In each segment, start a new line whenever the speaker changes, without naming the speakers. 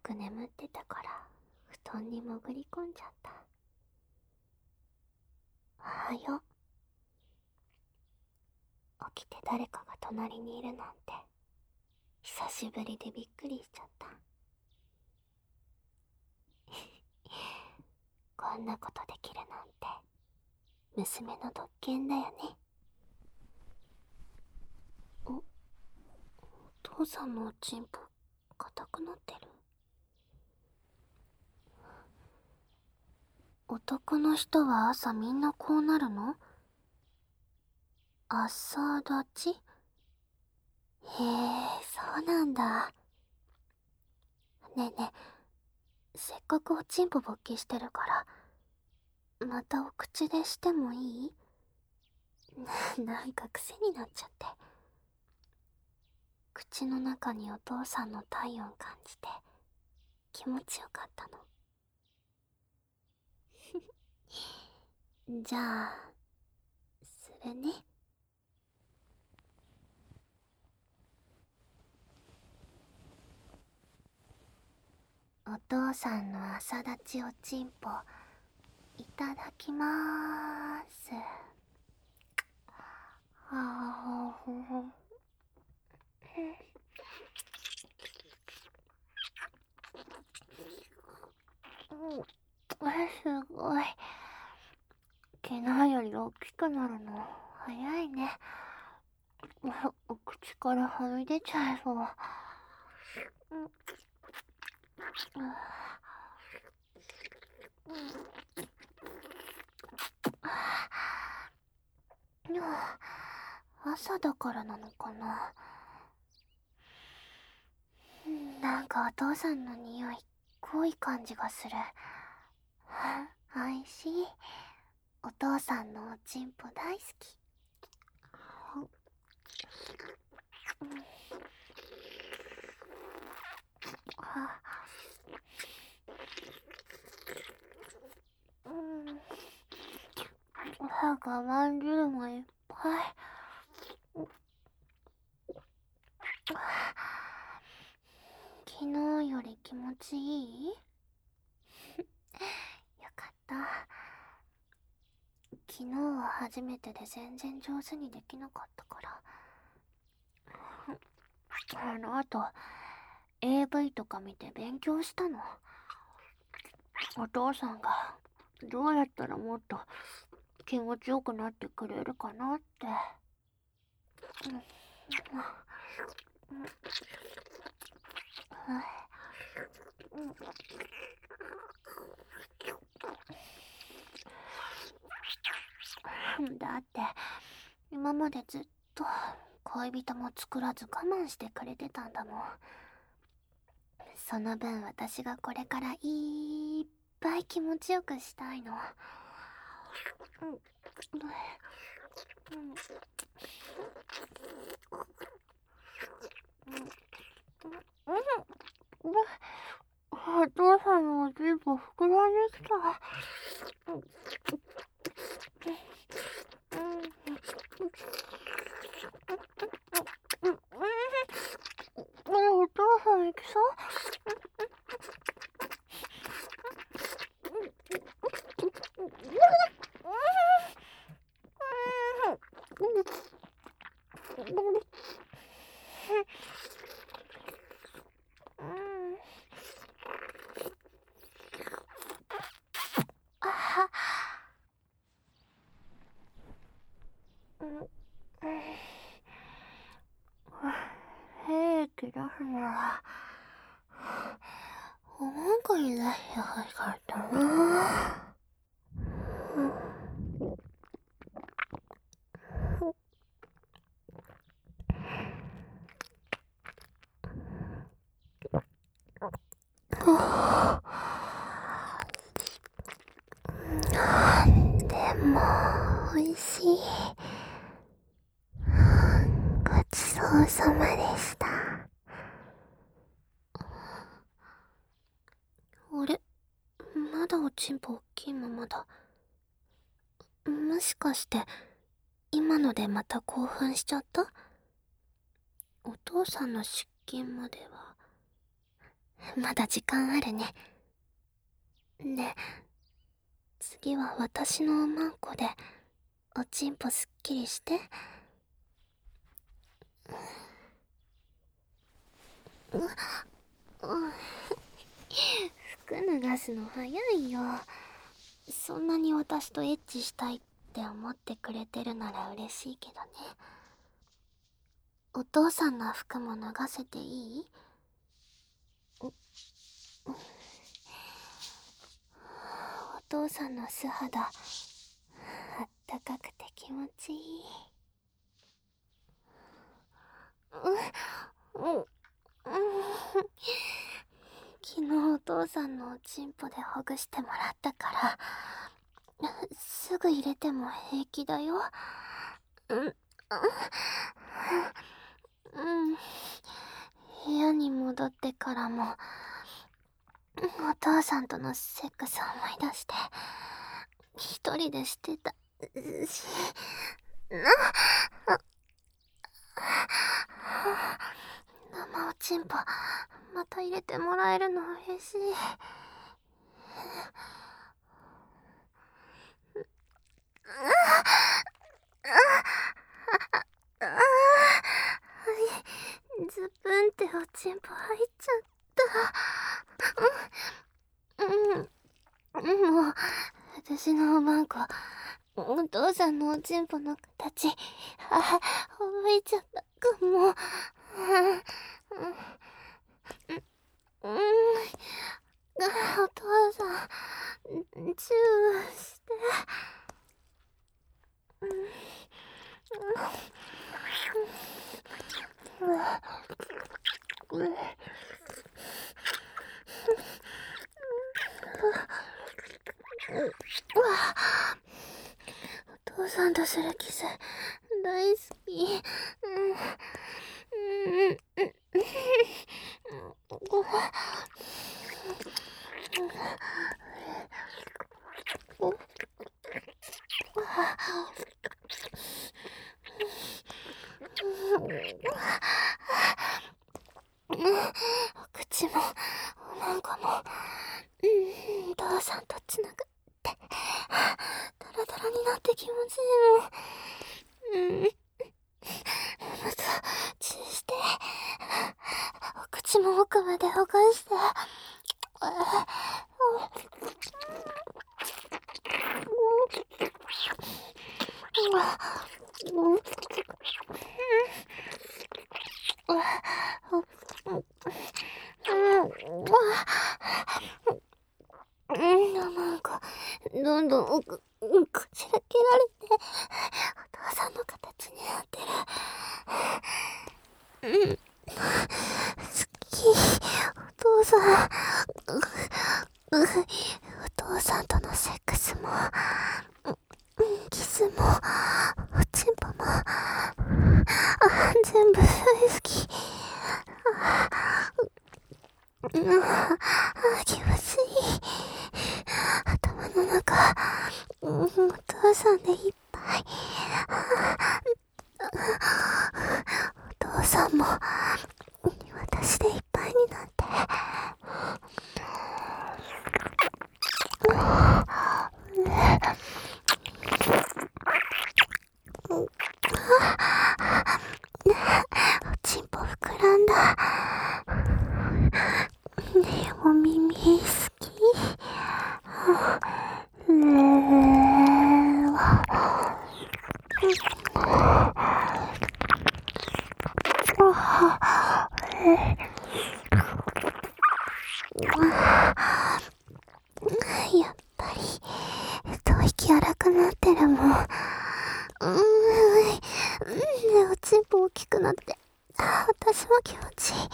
く眠ってたから布団に潜り込んじゃった。おはよう。起きて誰かが隣にいるなんて久しぶりでびっくりしちゃった。こんなことできるなんて娘の特権だよね。お父さんのおちんぽ硬くなってる。男の人は朝みんなこうなるの？朝立ち？へえ、そうなんだ。ねえねえ、せっかくおちんぽ勃起してるからまたお口でしてもいい？なんか癖になっちゃって。口の中にお父さんの体温感じて気持ちよかったの。じゃあするね。お父さんの朝立ちおちんぽいただきまーす。あーすごい。昨日より大きくなるの早いね。お口からはみ出ちゃいそう。朝だからなのかな。なんかお父さんの匂い濃い感じがする。おいしい。お父さんのおちんぽ大好き。我慢汁もいっぱい。昨日より気持ちいい？よかった。昨日は初めてで全然上手にできなかったから。あの後 AV とか見て勉強したの。お父さんがどうやったらもっと気持ちよくなってくれるかなって。だって今までずっと恋人も作らず我慢してくれてたんだもん。その分私がこれからいっぱい気持ちよくしたいの。お父さんのおちんぽ膨らんできた。お父さん行きそう？平気だな。なんかいらっしゃいかったな。でもおいしい。ごちそうさまでした。あれ、まだおちんぽ大きいままだ。もしかして今のでまた興奮しちゃった？お父さんの出勤まではまだ時間あるね。で、次は私のおまんこでおちんぽすっきりして。服脱がすの早いよ。そんなに私とエッチしたいって思ってくれてるなら嬉しいけどね。お父さんの服も脱がせていい？お父さんの素肌、あったかくて気持ちいい。昨日お父さんのおちんぽでほぐしてもらったからすぐ入れても平気だよ。部屋に戻ってからもお父さんとのセックスを思い出して一人でしてたし、生おちんぽまた入れてもらえるの嬉しい。ズプンっておちんぽ入っちゃった。もう私のおまんこお父さんのおちんぽの形覚えちゃったかも。お父さんチューして。お父さんとするキス大好き。お口もおまんこもお父さんとつながってダラダラになって気持ちいいの。またチューしてお口も奥までほぐして。なんかどんどんこちらけられてお父さんの形になってる。好き。お父さんお父さんとのセックスもキスもおちんぽも全部大好き。気持ちいい。頭の中お父さんでいっぱい。お父さんも私でいっぱいになって。おちんぽ膨らんだ。ねえお耳好き。やっぱり吐息荒くなってるもん。おちんぽ大きくなって私も気持ちいい。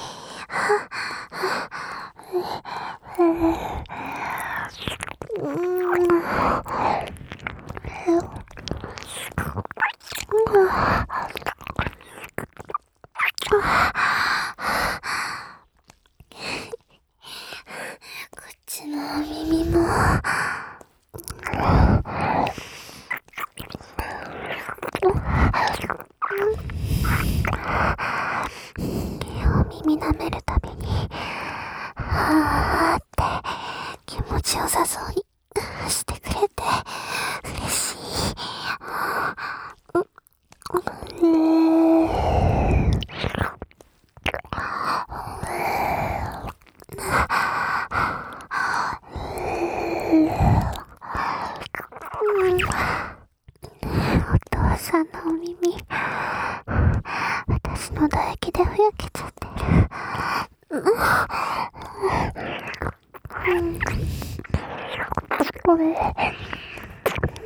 こっちのお耳もお耳舐めるたびに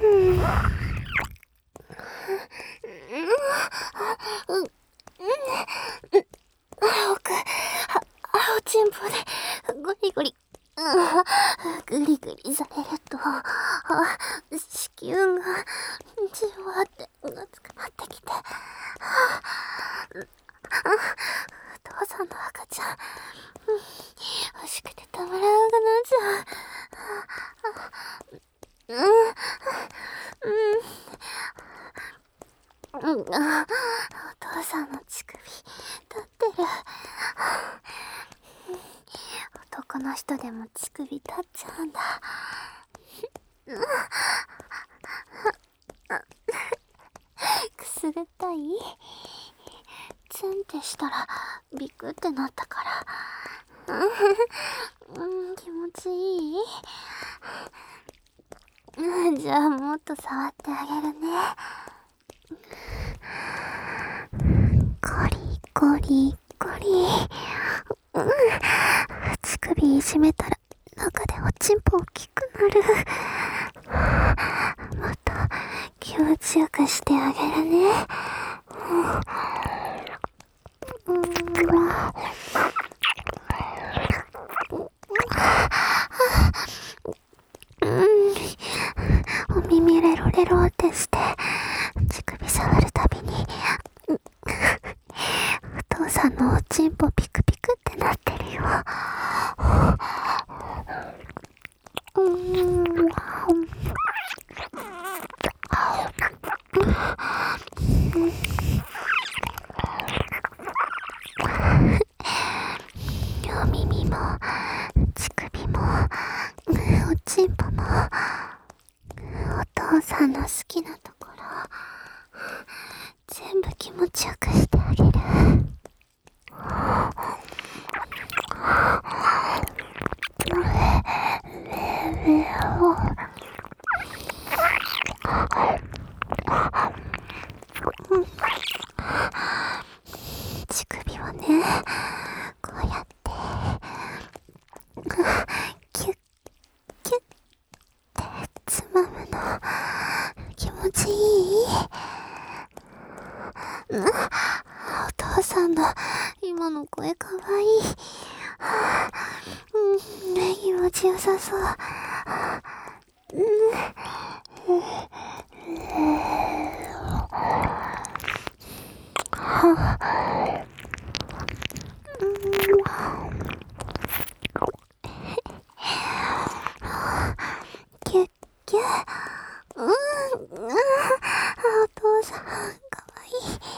青チンポでゴリゴリグリグリされると子宮がじわって熱くなってきて、お父さんの赤ちゃん欲しくてたまらなくなっちゃう。お父さんの乳首立ってる。男の人でも乳首立っちゃうんだ。くすぐったい？ツンってしたらビクってなったから。気持ちいい？じゃあもっと触ってあげるね。ゴリゴリゴリ。乳首いじめたら中でおちんぽ大きくなる。もっと気持ちよくしてあげるね。お耳レロレロってして乳首触るたびにお父さんのおちんぽピクピクってなってるよ。お耳も乳首もおちんぽもお父さんの好きなところ全部気持ちよくしてあげる。乳首をね、こうやってキュッキュッってつまむの気持ちいい？お父さんの今の声かわいい。気持ちよさそう。キュッキュッ。お父さんかわいい。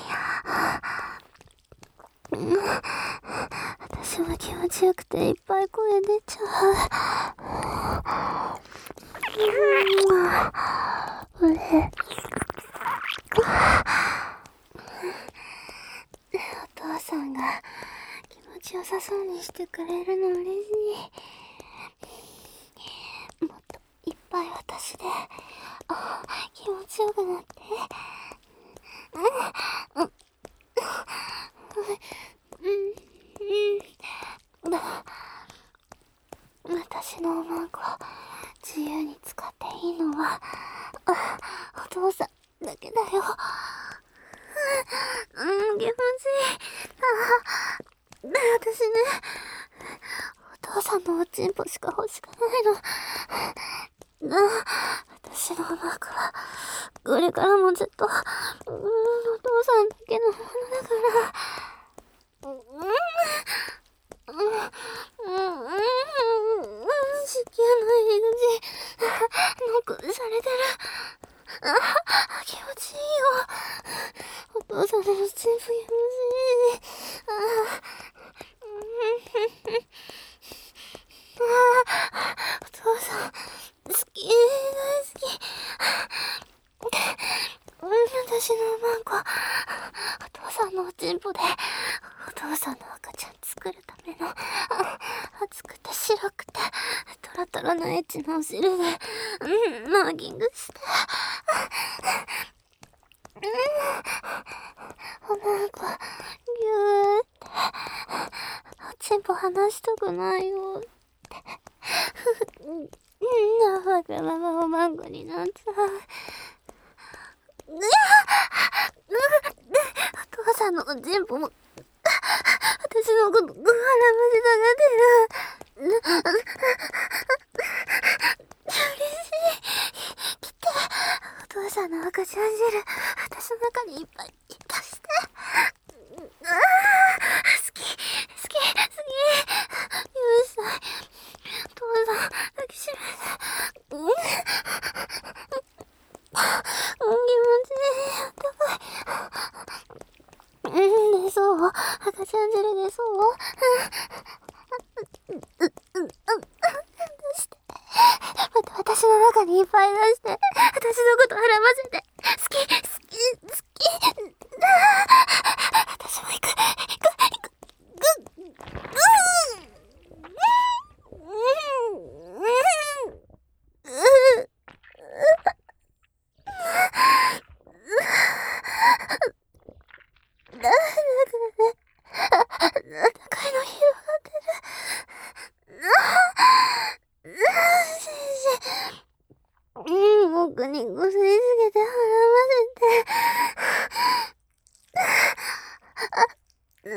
私も気持ちよくていっぱい声出ちゃう。お父さんが気持ちよさそうにしてくれるの嬉しい。もっといっぱい私で気持ちよくなって。私のおまんこ自由に使っていいのはお父さんだけだよ。気持ちいい。私ね、お父さんのおちんぽしか欲しくないの。私のおまんこはこれからもずっとお父さんだけのものだから。子宮の入り口ノックされてる。気持ちいいよ。お父さんのチンポ気持ちいい。お父さん好き、大好き。私のマンコお父さんのおちんぽでお父さんの赤ちゃん作るための熱くて白くてトロトロなエッチなお汁でマーキングしておまんこぎゅーっておちんぽ離したくないよってわがままおまんごになった。お父さんの全部も私のこと腹まで下がってる。嬉しい。来て。お父さんの赤ちゃん汁私の中にいっぱい出して。好き好き好き。許したい。お父さん抱きしめて。気持ちいい。あったかい。出そう。赤ちゃん汁出そう。出して。また私の中にいっぱい出して。私のこと腹ませて。好き好き好き。私も行く。高いの広がってる。僕にこすりつけて腹ませて。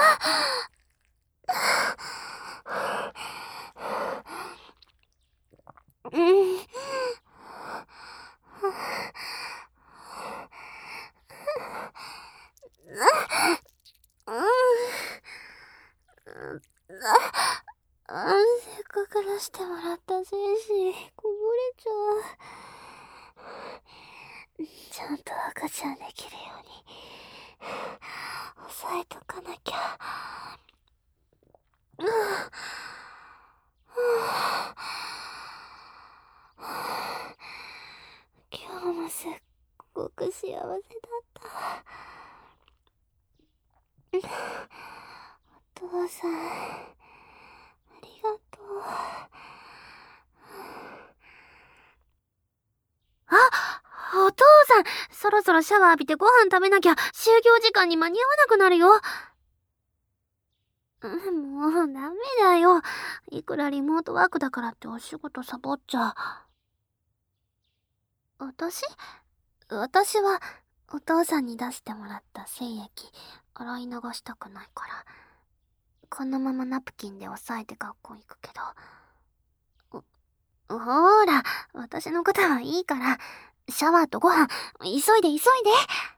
せっかく出してもらった精子こぼれちゃう。ちゃんと赤ちゃんできるように押さえとかなきゃ。今日もすっごく幸せだった。お父さんありがとう。お父さん、そろそろシャワー浴びてご飯食べなきゃ就業時間に間に合わなくなるよ。もうダメだよ。いくらリモートワークだからってお仕事サボっちゃ。私はお父さんに出してもらった精液洗い流したくないから、このままナプキンで押さえて学校行くけど。ほーら、私のことはいいから、シャワーとご飯、急いで。